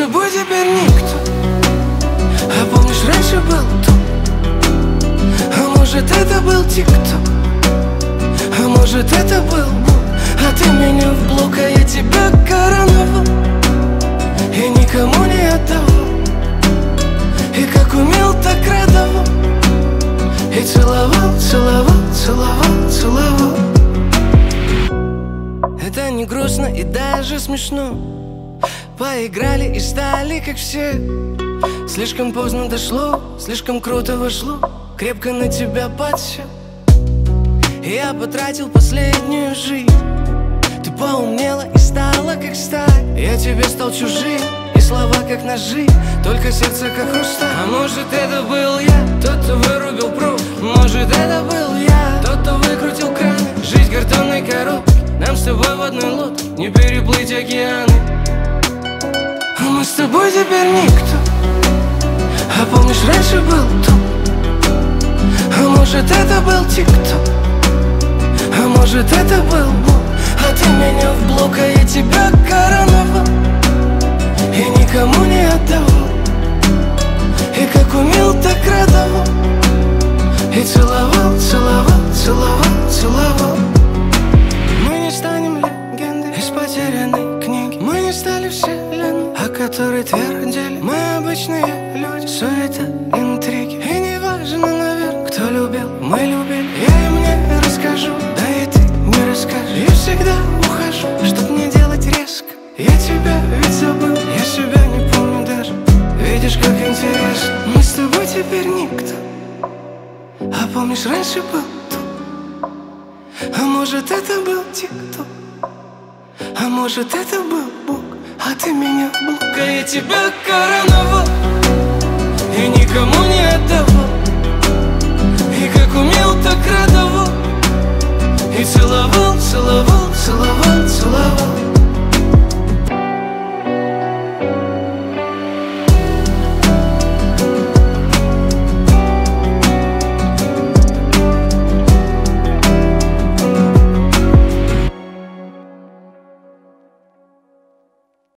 тобой теперь никто. А помнишь, раньше был тут? А может, это был тик-ток? А может, это был Бог? А ты меня в блок, а я тебя короновал и никому не отдавал. И как умел, так радовал. И целовал, целовал, целовал, целовал. Это не грустно и даже смешно. Поиграли и стали как все. Слишком поздно дошло, слишком круто вошло. Крепко на тебя подсел. Я потратил последнюю жизнь. Ты поумнела и стала как сталь. Я тебе стал чужим, и слова как ножи, только сердце как хрусталь. А может, это был я, тот, кто вырубил провод. Может, это был я, тот, кто выкрутил краны. Жизнь картонной коробки, нам с тобой в одной лодке не переплыть океаны. А мы с тобой теперь никто. А помнишь, раньше был тут? А может, это был тик-ток? А может, это был Бог? А ты меня в блок, а я тебя короновал и никому не отдавал. И как умел, так радовал. И целовал, целовал, целовал, целовал. Мы не станем легендой из потерянной книги. Мы не стали вселенной, о которой твердили. Мы обычные люди, суета, интриги. И не важно, наверное, кто любил, мы любили. Я им не расскажу, да и ты не расскажешь. Я всегда ухожу, чтоб не делать резко. Я тебя ведь забыл, я себя не помню даже. Видишь, как интересно. Мы с тобой теперь никто. А помнишь, раньше был тут? А может, это был тик-ток? А может, это был Бог? А ты меня в блок, а я тебя короновал и никому не отдавал. И как умел, так радовал. И целовал, целовал, целовал.